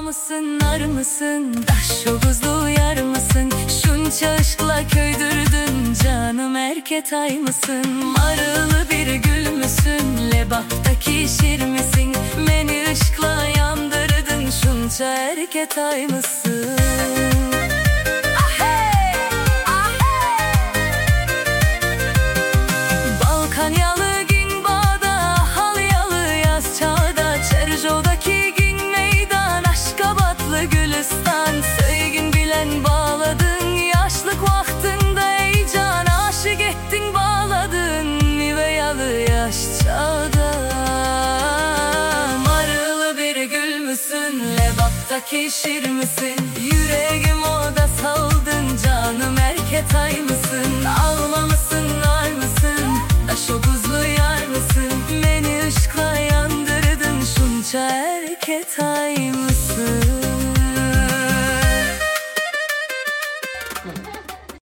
Alma mısın, nar mısın, daş yobuzlu yar mısın? Şunca aşkla köydürdün canım, erket ay mısın? Marılı bir gül müsün, lebahtaki şir misin? Beni ışkla yandırdın, şunca erket ay mısın? Söygün bilen bağladın, yaşlık vaktinde ey can, aşık ettin bağladın Niveyalı yaş çağda. Marılı bir gül müsün, lebattaki şir misin? Yüreğim oda saldın canım, erket ay mısın? Alma mısın, nar mısın, daş obuzlu yar mısın? Beni ışkla yandırdın, şunca erket ay mısın?